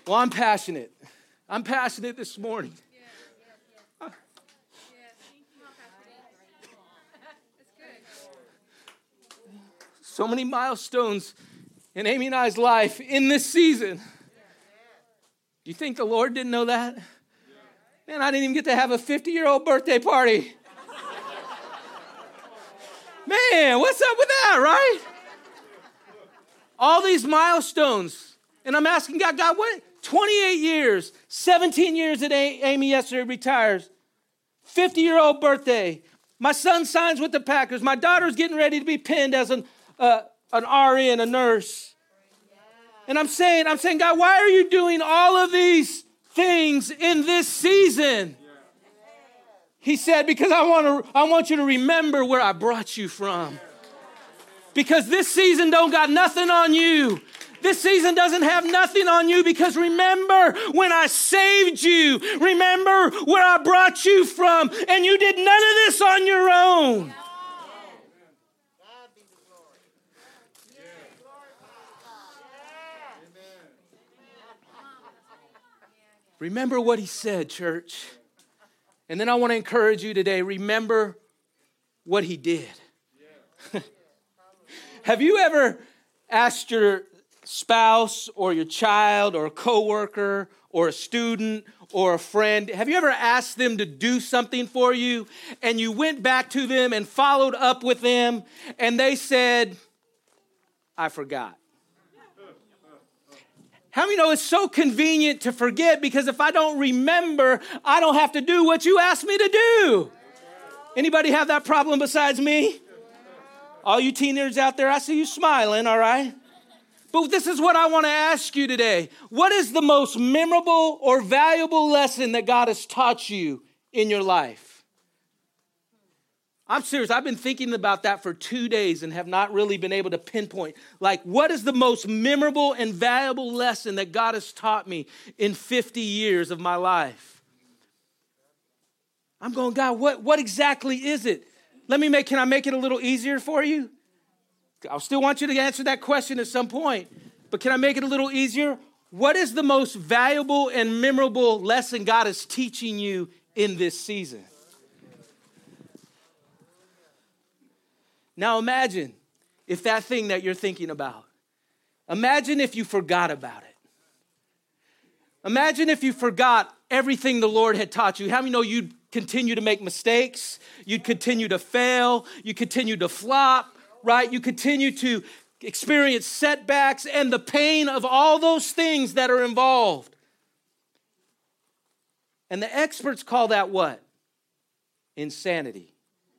Well, I'm passionate. I'm passionate this morning. So many milestones in Amy and I's life in this season. You think the Lord didn't know that? Man, I didn't even get to have a 50-year-old birthday party. Man, what's up with that, right? All these milestones. And I'm asking God, what? 28 years, 17 years that Amy yesterday retires, 50-year-old birthday. My son signs with the Packers. My daughter's getting ready to be pinned as an RN, a nurse. And I'm saying, God, why are you doing all of these things in this season? He said, because I want you to remember where I brought you from. Because this season don't got nothing on you. This season doesn't have nothing on you, because remember when I saved you. Remember where I brought you from, and you did none of this on your own. Remember what he said, church. And then I want to encourage you today, remember what he did. Have you ever asked your spouse or your child or a coworker or a student or a friend, have you ever asked them to do something for you and you went back to them and followed up with them and they said, I forgot? How many know it's so convenient to forget, because if I don't remember, I don't have to do what you asked me to do. Anybody have that problem besides me? All you teenagers out there, I see you smiling, all right? But this is what I want to ask you today. What is the most memorable or valuable lesson that God has taught you in your life? I'm serious. I've been thinking about that for 2 days and have not really been able to pinpoint. Like, what is the most memorable and valuable lesson that God has taught me in 50 years of my life? I'm going, God, what exactly is it? Can I make it a little easier for you? I still want you to answer that question at some point, but can I make it a little easier? What is the most valuable and memorable lesson God is teaching you in this season? Now imagine if that thing that you're thinking about, imagine if you forgot about it. Imagine if you forgot everything the Lord had taught you. How many know you'd continue to make mistakes? You'd continue to fail. You continue to flop, right? You continue to experience setbacks and the pain of all those things that are involved. And the experts call that what? Insanity.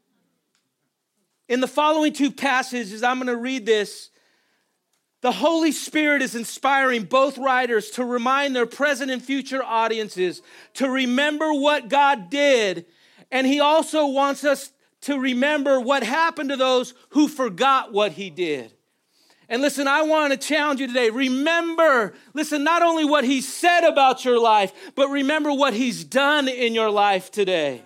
In the following two passages, I'm going to read this. The Holy Spirit is inspiring both writers to remind their present and future audiences to remember what God did. And he also wants us to remember what happened to those who forgot what he did. And listen, I want to challenge you today. Remember, listen, not only what he said about your life, but remember what he's done in your life today.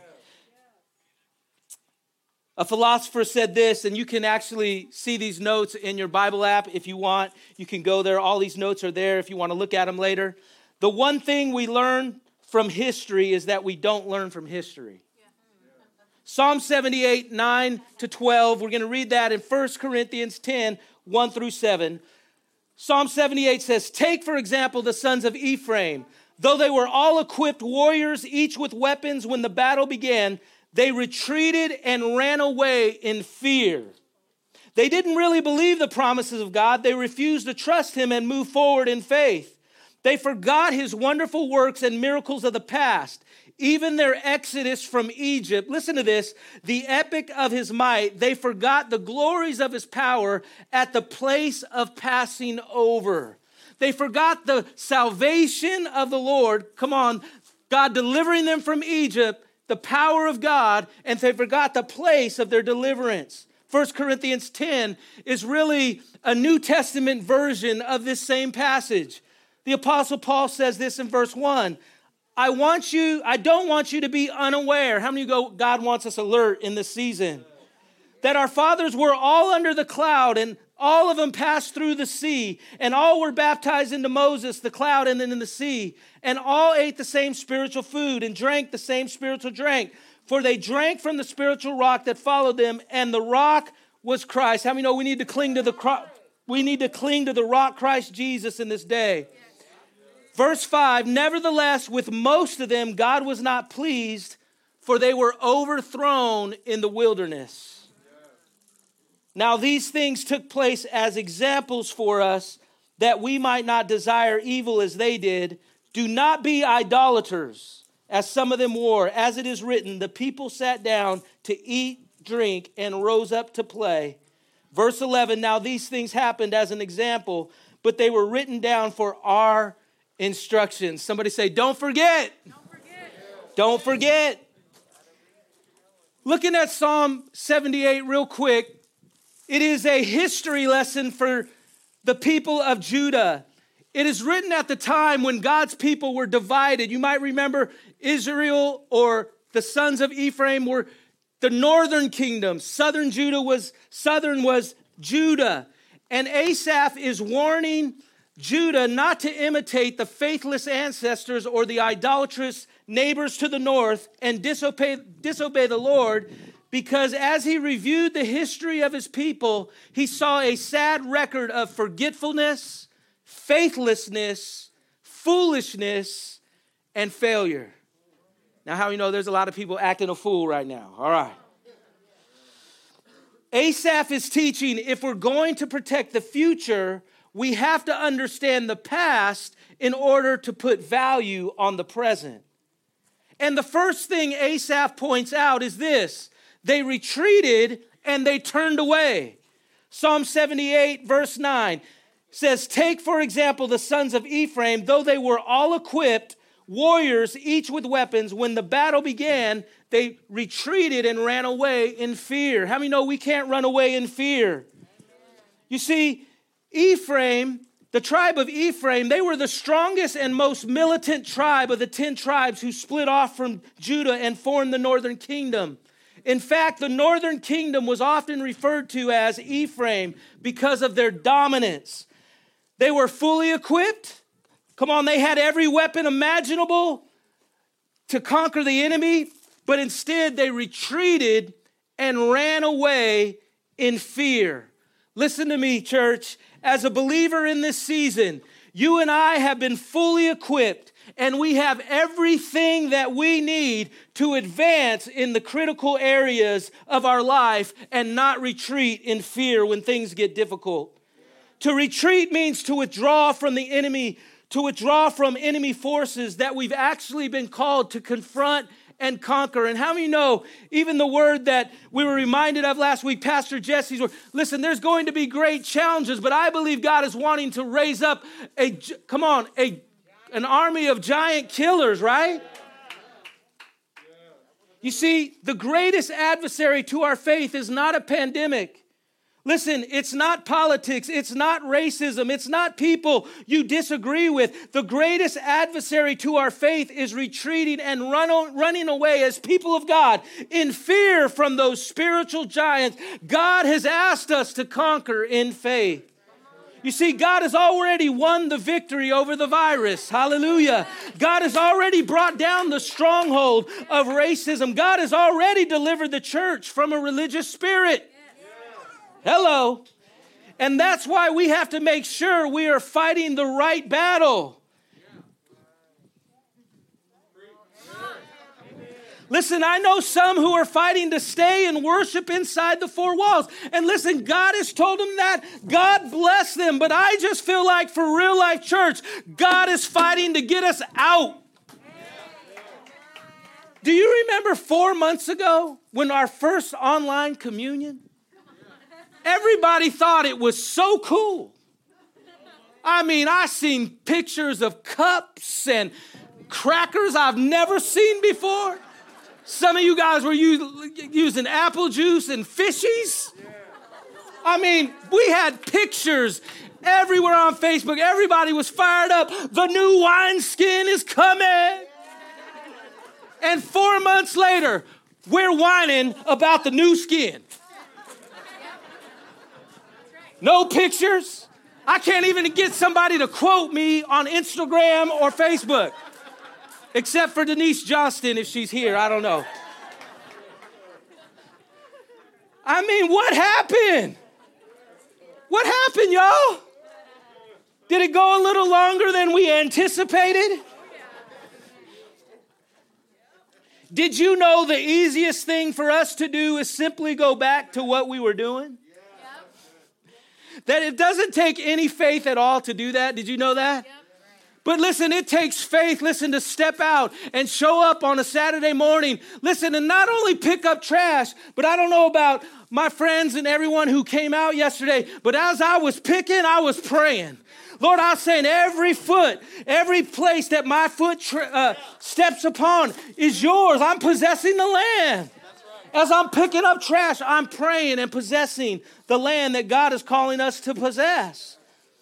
A philosopher said this, and you can actually see these notes in your Bible app if you want. You can go there. All these notes are there if you want to look at them later. The one thing we learn from history is that we don't learn from history. Psalm 78, 9 to 12. We're going to read that in 1 Corinthians 10, 1 through 7. Psalm 78 says, take, for example, the sons of Ephraim. Though they were all equipped warriors, each with weapons when the battle began, they retreated and ran away in fear. They didn't really believe the promises of God. They refused to trust him and move forward in faith. They forgot his wonderful works and miracles of the past, even their exodus from Egypt. Listen to this, the epic of his might. They forgot the glories of his power at the place of passing over. They forgot the salvation of the Lord. Come on, God delivering them from Egypt, the power of God, and they forgot the place of their deliverance. 1 Corinthians 10 is really a New Testament version of this same passage. The Apostle Paul says this in verse 1. I don't want you to be unaware. How many go, God wants us alert in this season? That our fathers were all under the cloud and All of them passed through the sea, and all were baptized into Moses, the cloud, and then in the sea. And all ate the same spiritual food and drank the same spiritual drink. For they drank from the spiritual rock that followed them, and the rock was Christ. How many know we need to cling to the rock Christ Jesus in this day? Verse 5, nevertheless, with most of them, God was not pleased, for they were overthrown in the wilderness. Now these things took place as examples for us, that we might not desire evil as they did. Do not be idolaters, as some of them were. As it is written, the people sat down to eat, drink, and rose up to play. Verse 11, now these things happened as an example, but they were written down for our instructions. Somebody say, don't forget. Don't forget. Don't forget. Looking at Psalm 78 real quick, it is a history lesson for the people of Judah. It is written at the time when God's people were divided. You might remember Israel, or the sons of Ephraim, were the northern kingdom. Southern was Judah. And Asaph is warning Judah not to imitate the faithless ancestors or the idolatrous neighbors to the north and disobey the Lord, because as he reviewed the history of his people, he saw a sad record of forgetfulness, faithlessness, foolishness, and failure. Now, how you know there's a lot of people acting a fool right now? All right. Asaph is teaching, if we're going to protect the future, we have to understand the past in order to put value on the present. And the first thing Asaph points out is this: they retreated and they turned away. Psalm 78, verse 9 says, take, for example, the sons of Ephraim, though they were all equipped, warriors, each with weapons, when the battle began, they retreated and ran away in fear. How many know we can't run away in fear? You see, Ephraim, the tribe of Ephraim, they were the strongest and most militant tribe of the 10 tribes who split off from Judah and formed the northern kingdom. In fact, the northern kingdom was often referred to as Ephraim because of their dominance. They were fully equipped. Come on, they had every weapon imaginable to conquer the enemy, but instead they retreated and ran away in fear. Listen to me, church. As a believer in this season, you and I have been fully equipped, and we have everything that we need to advance in the critical areas of our life and not retreat in fear when things get difficult. To retreat means to withdraw from the enemy, to withdraw from enemy forces that we've actually been called to confront and conquer. And how many know, even the word that we were reminded of last week, Pastor Jesse's word, listen, there's going to be great challenges, but I believe God is wanting to raise up an army of giant killers, right? You see, the greatest adversary to our faith is not a pandemic. Listen, it's not politics, it's not racism, it's not people you disagree with. The greatest adversary to our faith is retreating and running away as people of God in fear from those spiritual giants God has asked us to conquer in faith. You see, God has already won the victory over the virus. Hallelujah. God has already brought down the stronghold of racism. God has already delivered the church from a religious spirit. Hello. And that's why we have to make sure we are fighting the right battle. Listen, I know some who are fighting to stay and worship inside the four walls. And listen, God has told them that. God bless them. But I just feel like for Real Life Church, God is fighting to get us out. Do you remember 4 months ago when our first online communion? Everybody thought it was so cool. I mean, I seen pictures of cups and crackers I've never seen before. Some of you guys were using apple juice and fishies. I mean, we had pictures everywhere on Facebook. Everybody was fired up. The new wineskin is coming. And 4 months later, we're whining about the new skin. No pictures. I can't even get somebody to quote me on Instagram or Facebook. Except for Denise Johnston, if she's here. I don't know. I mean, what happened? What happened, y'all? Did it go a little longer than we anticipated? Did you know the easiest thing for us to do is simply go back to what we were doing? That it doesn't take any faith at all to do that. Did you know that? But listen, it takes faith, listen, to step out and show up on a Saturday morning. Listen, and not only pick up trash, but I don't know about my friends and everyone who came out yesterday, but as I was picking, I was praying. Lord, I was saying every foot, every place that my foot steps upon is yours. I'm possessing the land. As I'm picking up trash, I'm praying and possessing the land that God is calling us to possess.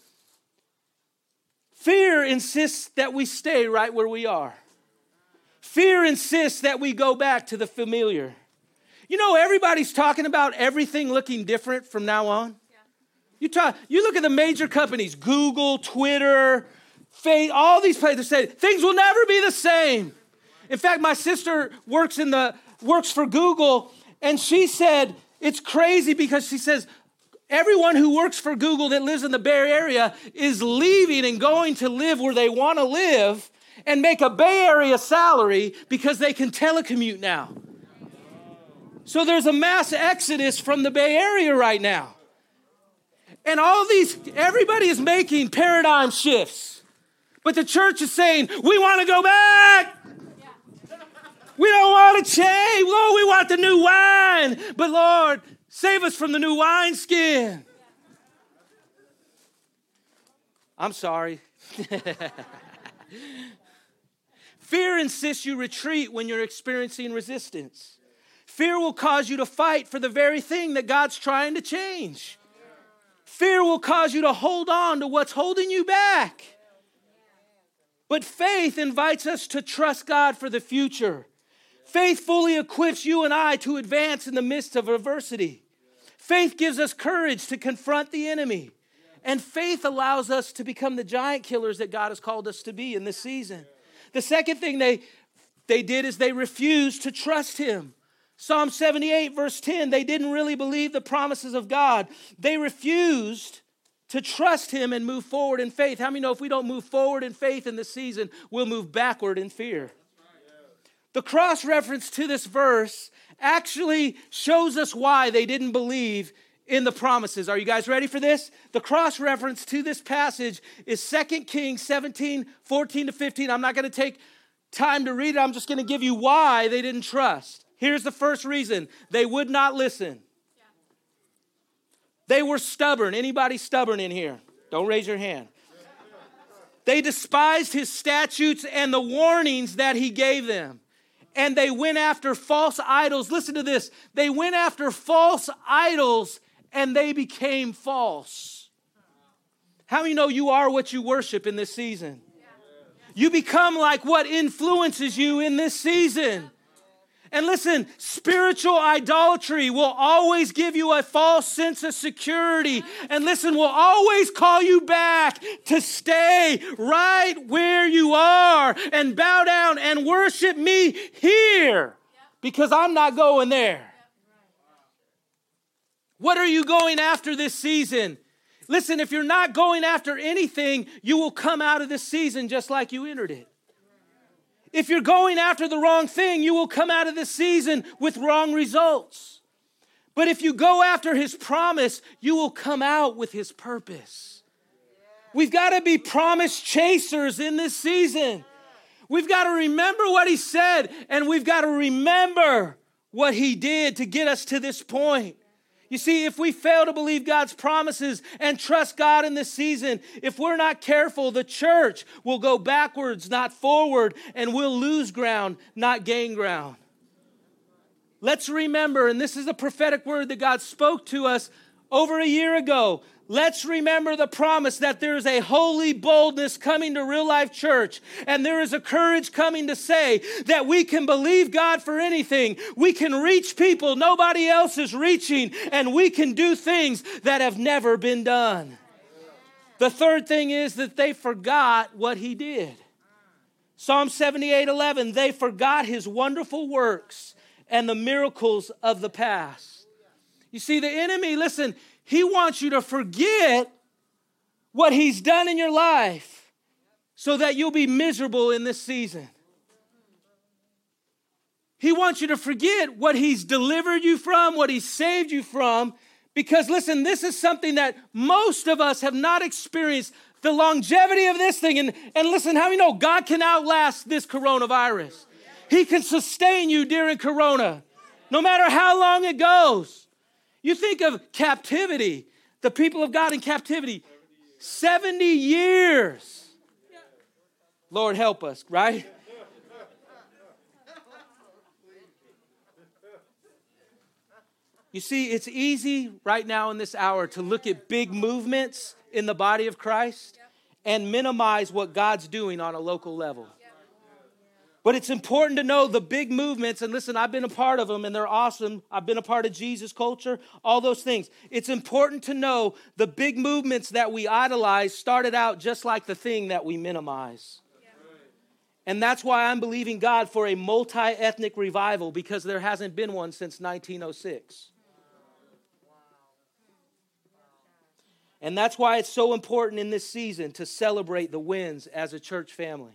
Fear insists that we stay right where we are. Fear insists that we go back to the familiar. You know, everybody's talking about everything looking different from now on. You look at the major companies, Google, Twitter, Facebook, all these places say things will never be the same. In fact, my sister works for Google, and she said it's crazy because she says everyone who works for Google that lives in the Bay Area is leaving and going to live where they want to live and make a Bay Area salary because they can telecommute now. So there's a mass exodus from the Bay Area right now. And everybody is making paradigm shifts. But the church is saying, we want to go back. We don't want to change. Lord, we want the new wine. But Lord, save us from the new wineskin. I'm sorry. Fear insists you retreat when you're experiencing resistance. Fear will cause you to fight for the very thing that God's trying to change. Fear will cause you to hold on to what's holding you back. But faith invites us to trust God for the future. Faith fully equips you and I to advance in the midst of adversity. Faith gives us courage to confront the enemy. And faith allows us to become the giant killers that God has called us to be in this season. The second thing they did is they refused to trust him. Psalm 78, verse 10, they didn't really believe the promises of God. They refused to trust him and move forward in faith. How many know if we don't move forward in faith in this season, we'll move backward in fear? The cross reference to this verse actually shows us why they didn't believe in the promises. Are you guys ready for this? The cross reference to this passage is 2 Kings 17, 14 to 15. I'm not going to take time to read it. I'm just going to give you why they didn't trust. Here's the first reason. They would not listen. They were stubborn. Anybody stubborn in here? Don't raise your hand. They despised his statutes and the warnings that he gave them. And they went after false idols. Listen to this. They went after false idols and they became false. How many know you are what you worship in this season? You become like what influences you in this season. And listen, spiritual idolatry will always give you a false sense of security. And listen, will always call you back to stay right where you are and bow down and worship me here because I'm not going there. What are you going after this season? Listen, if you're not going after anything, you will come out of this season just like you entered it. If you're going after the wrong thing, you will come out of this season with wrong results. But if you go after his promise, you will come out with his purpose. We've got to be promise chasers in this season. We've got to remember what he said, and we've got to remember what he did to get us to this point. You see, if we fail to believe God's promises and trust God in this season, if we're not careful, the church will go backwards, not forward, and we'll lose ground, not gain ground. Let's remember, and this is a prophetic word that God spoke to us over a year ago. Let's remember the promise that there is a holy boldness coming to Real Life Church, and there is a courage coming to say that we can believe God for anything. We can reach people nobody else is reaching, and we can do things that have never been done. The third thing is that they forgot what he did. Psalm 78:11, they forgot his wonderful works and the miracles of the past. You see, the enemy, listen, he wants you to forget what he's done in your life so that you'll be miserable in this season. He wants you to forget what he's delivered you from, what he's saved you from, because listen, this is something that most of us have not experienced, the longevity of this thing. And listen, how many know God can outlast this coronavirus? He can sustain you during corona, no matter how long it goes. You think of captivity, the people of God in captivity, 70 years. Lord help us, right? You see, it's easy right now in this hour to look at big movements in the body of Christ and minimize what God's doing on a local level. But it's important to know the big movements, and listen, I've been a part of them, and they're awesome. I've been a part of Jesus culture, all those things. It's important to know the big movements that we idolize started out just like the thing that we minimize. And that's why I'm believing God for a multi-ethnic revival, because there hasn't been one since 1906. And that's why it's so important in this season to celebrate the wins as a church family.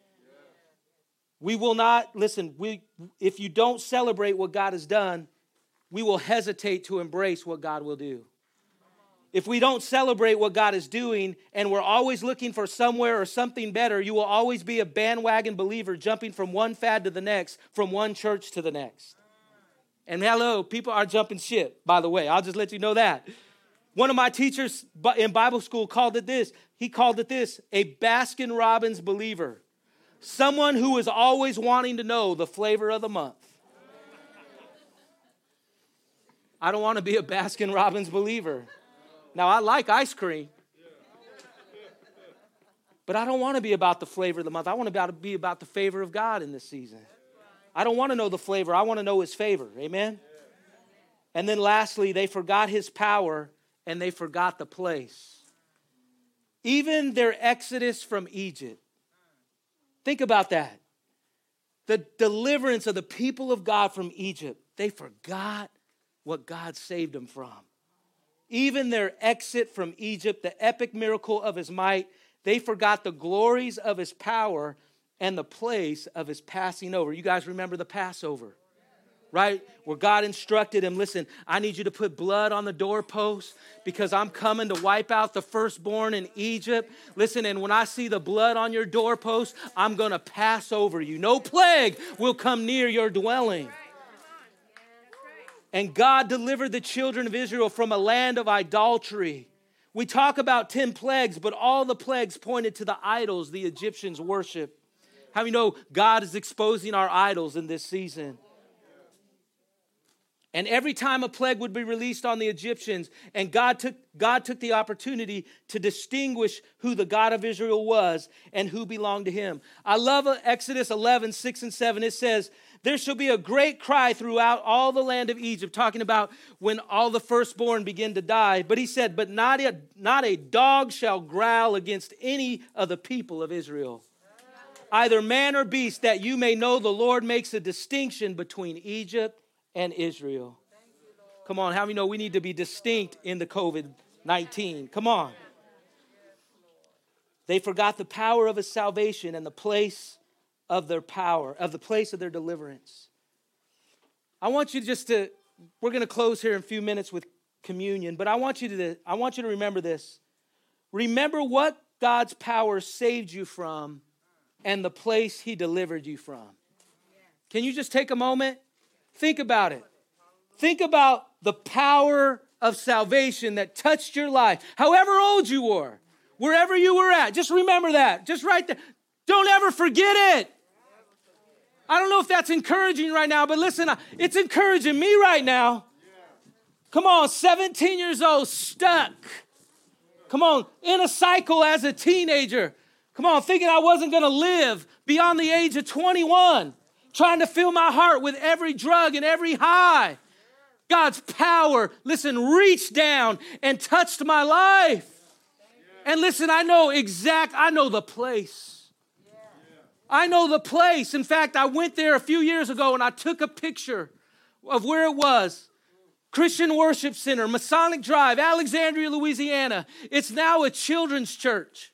We will not, listen, if you don't celebrate what God has done, we will hesitate to embrace what God will do. If we don't celebrate what God is doing and we're always looking for somewhere or something better, you will always be a bandwagon believer jumping from one fad to the next, from one church to the next. And hello, people are jumping ship, by the way. I'll just let you know that. One of my teachers in Bible school called it this. He called it this, a Baskin-Robbins believer. Someone who is always wanting to know the flavor of the month. I don't want to be a Baskin-Robbins believer. Now, I like ice cream, but I don't want to be about the flavor of the month. I want to be about the favor of God in this season. I don't want to know the flavor. I want to know his favor. Amen? And then lastly, they forgot his power and they forgot the place. Even their exodus from Egypt. Think about that. The deliverance of the people of God from Egypt. They forgot what God saved them from. Even their exit from Egypt, the epic miracle of his might, they forgot the glories of his power and the place of his passing over. You guys remember the Passover, right? Where God instructed him, listen, I need you to put blood on the doorpost because I'm coming to wipe out the firstborn in Egypt. Listen, and when I see the blood on your doorpost, I'm going to pass over you. No plague will come near your dwelling. And God delivered the children of Israel from a land of idolatry. We talk about 10 plagues, but all the plagues pointed to the idols the Egyptians worship. How many know God is exposing our idols in this season? And every time a plague would be released on the Egyptians, and God took the opportunity to distinguish who the God of Israel was and who belonged to him. I love Exodus 11, 6 and 7. It says, there shall be a great cry throughout all the land of Egypt, talking about when all the firstborn begin to die. But he said, but not a dog shall growl against any of the people of Israel, either man or beast, that you may know the Lord makes a distinction between Egypt and Israel. Come on, how many know we need to be distinct in the COVID-19? Come on. They forgot the power of his salvation and the place of their power, of the place of their deliverance. I want you we're going to close here in a few minutes with communion, but I want you to remember this. Remember what God's power saved you from and the place he delivered you from. Can you just take a moment? Think about it. Think about the power of salvation that touched your life. However old you were, wherever you were at, just remember that. Just right there. Don't ever forget it. I don't know if that's encouraging right now, but listen, it's encouraging me right now. Come on, 17 years old, stuck. Come on, in a cycle as a teenager. Come on, thinking I wasn't going to live beyond the age of 21. Trying to fill my heart with every drug and every high. God's power, listen, reached down and touched my life. And listen, I know the place. I know the place. In fact, I went there a few years ago and I took a picture of where it was. Christian Worship Center, Masonic Drive, Alexandria, Louisiana. It's now a children's church.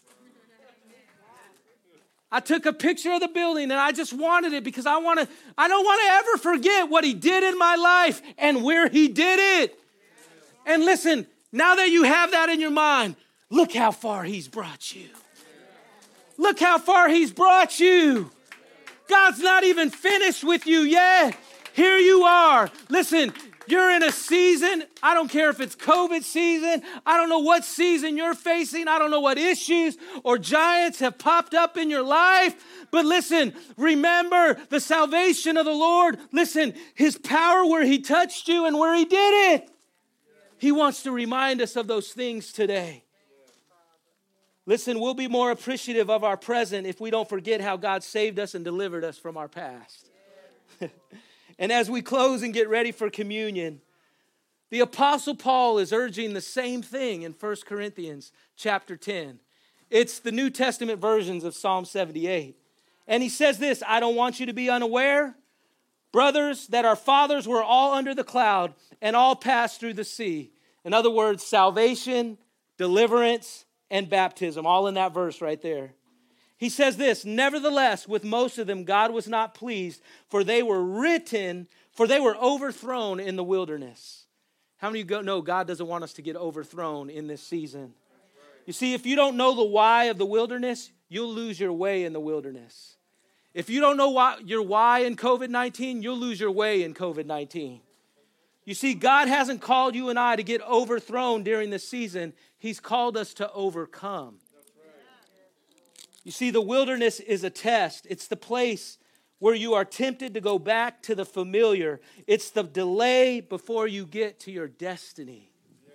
I took a picture of the building and I just wanted it because I don't want to ever forget what he did in my life and where he did it. And listen, now that you have that in your mind, look how far he's brought you. Look how far he's brought you. God's not even finished with you yet. Here you are. Listen, you're in a season. I don't care if it's COVID season. I don't know what season you're facing. I don't know what issues or giants have popped up in your life. But listen, remember the salvation of the Lord. Listen, his power where he touched you and where he did it. He wants to remind us of those things today. Listen, we'll be more appreciative of our present if we don't forget how God saved us and delivered us from our past. And as we close and get ready for communion, the Apostle Paul is urging the same thing in 1 Corinthians chapter 10. It's the New Testament versions of Psalm 78. And he says this, I don't want you to be unaware, brothers, that our fathers were all under the cloud and all passed through the sea. In other words, salvation, deliverance, and baptism, all in that verse right there. He says this, nevertheless, with most of them, God was not pleased, for they were overthrown in the wilderness. How many of you know God doesn't want us to get overthrown in this season? You see, if you don't know the why of the wilderness, you'll lose your way in the wilderness. If you don't know your why in COVID-19, you'll lose your way in COVID-19. You see, God hasn't called you and I to get overthrown during this season. He's called us to overcome. You see, the wilderness is a test. It's the place where you are tempted to go back to the familiar. It's the delay before you get to your destiny.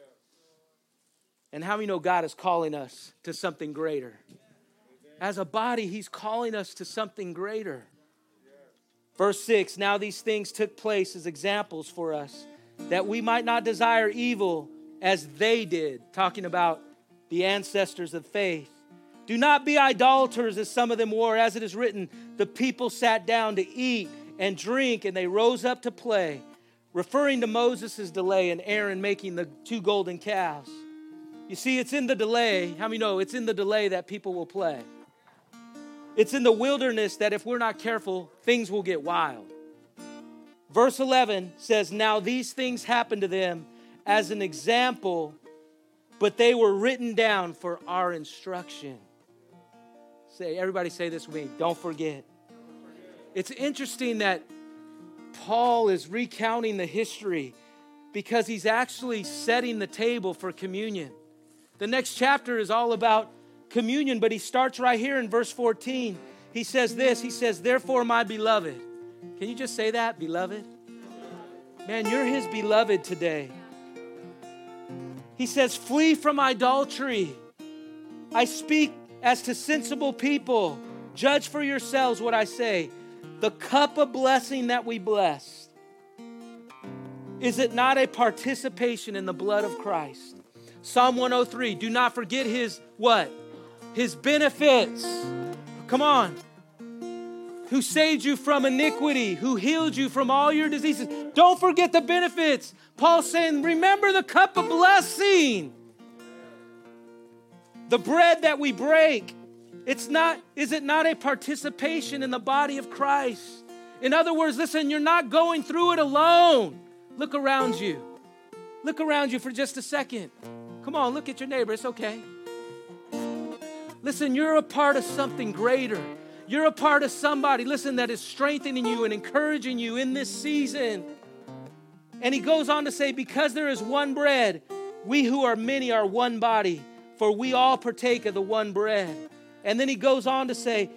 And how many know God is calling us to something greater? As a body, he's calling us to something greater. Verse 6, now these things took place as examples for us, that we might not desire evil as they did. Talking about the ancestors of faith. Do not be idolaters as some of them were. As it is written, the people sat down to eat and drink and they rose up to play. Referring to Moses' delay and Aaron making the 2 golden calves. You see, it's in the delay. How many know it's in the delay that people will play? It's in the wilderness that if we're not careful, things will get wild. Verse 11 says, now these things happened to them as an example, but they were written down for our instruction. Everybody say this with me. Don't forget. It's interesting that Paul is recounting the history because he's actually setting the table for communion. The next chapter is all about communion, but he starts right here in verse 14. He says this, he says, therefore, my beloved. Can you just say that, beloved? Man, you're his beloved today. He says, flee from idolatry. I speak as to sensible people. Judge for yourselves what I say. The cup of blessing that we bless, is it not a participation in the blood of Christ? Psalm 103, do not forget his what? His benefits. Come on. Who saved you from iniquity, who healed you from all your diseases. Don't forget the benefits. Paul's saying, remember the cup of blessing. The bread that we break, is it not a participation in the body of Christ? In other words, listen, you're not going through it alone. Look around you. Look around you for just a second. Come on, look at your neighbor. It's okay. Listen, you're a part of something greater. You're a part of somebody, listen, that is strengthening you and encouraging you in this season. And he goes on to say, because there is one bread, we who are many are one body, for we all partake of the one bread. And then he goes on to say,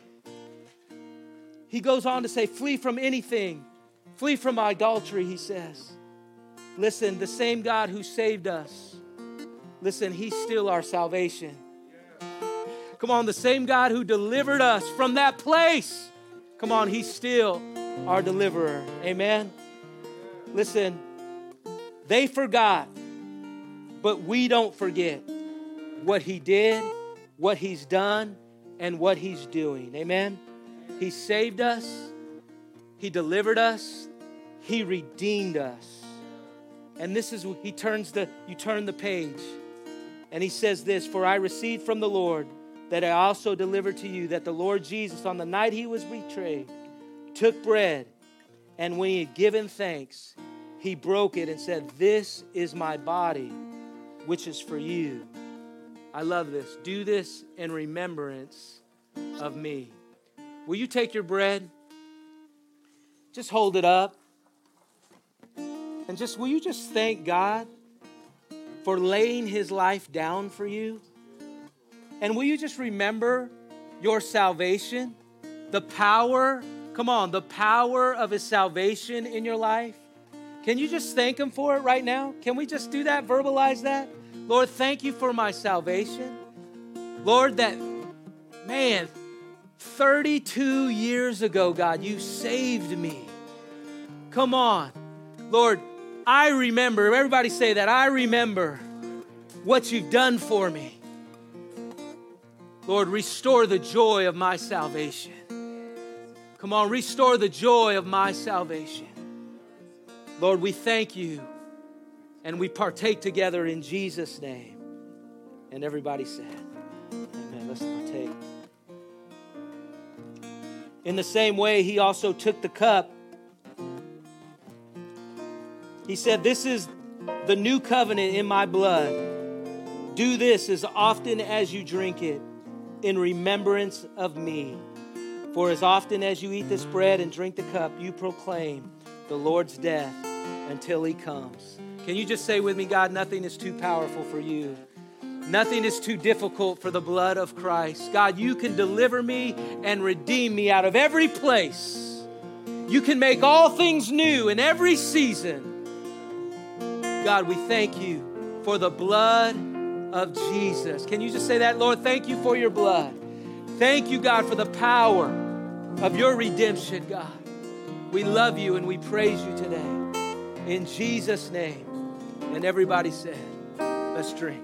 flee from anything. Flee from idolatry, he says. Listen, the same God who saved us, listen, he's still our salvation. Come on, the same God who delivered us from that place. Come on, he's still our deliverer. Amen. Listen, they forgot, but we don't forget what he did, what he's done, and what he's doing. Amen. He saved us. He delivered us. He redeemed us. And this is, you turn the page, and he says this, for I received from the Lord that I also delivered to you, that the Lord Jesus, on the night he was betrayed, took bread, and when he had given thanks, he broke it and said, this is my body, which is for you. I love this. Do this in remembrance of me. Will you take your bread? Just hold it up. And will you just thank God for laying his life down for you? And will you just remember your salvation? The power, the power of his salvation in your life. Can you just thank him for it right now? Can we just do that, verbalize that? Lord, thank you for my salvation. Lord, 32 years ago, God, you saved me. Come on. Lord, I remember, everybody say that, I remember what you've done for me. Lord, restore the joy of my salvation. Come on, restore the joy of my salvation. Lord, we thank you and we partake together in Jesus' name. And everybody said, amen. Let's partake. In the same way, he also took the cup. He said, this is the new covenant in my blood. Do this as often as you drink it in remembrance of me. For as often as you eat this bread and drink the cup, you proclaim the Lord's death until he comes. Can you just say with me, God, nothing is too powerful for you. Nothing is too difficult for the blood of Christ. God, you can deliver me and redeem me out of every place. You can make all things new in every season. God, we thank you for the blood of Jesus. Can you just say that, Lord? Thank you for your blood. Thank you, God, for the power of your redemption, God. We love you and we praise you today. In Jesus' name. And everybody said, let's drink.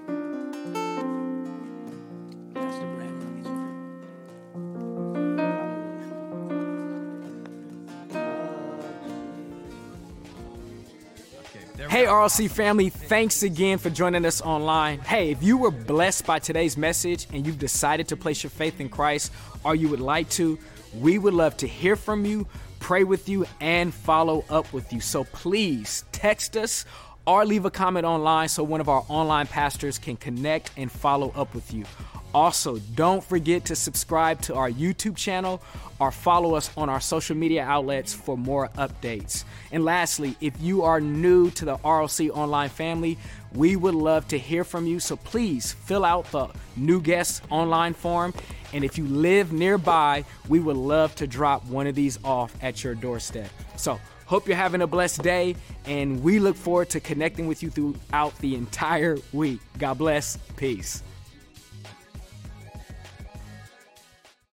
Hey, RLC family, thanks again for joining us online. Hey, if you were blessed by today's message and you've decided to place your faith in Christ, or you would like to, we would love to hear from you, pray with you, and follow up with you. So please text us or leave a comment online so one of our online pastors can connect and follow up with you. Also, don't forget to subscribe to our YouTube channel or follow us on our social media outlets for more updates. And lastly, if you are new to the RLC Online family, we would love to hear from you. So please fill out the new guests online form. And if you live nearby, we would love to drop one of these off at your doorstep. So hope you're having a blessed day, and we look forward to connecting with you throughout the entire week. God bless. Peace.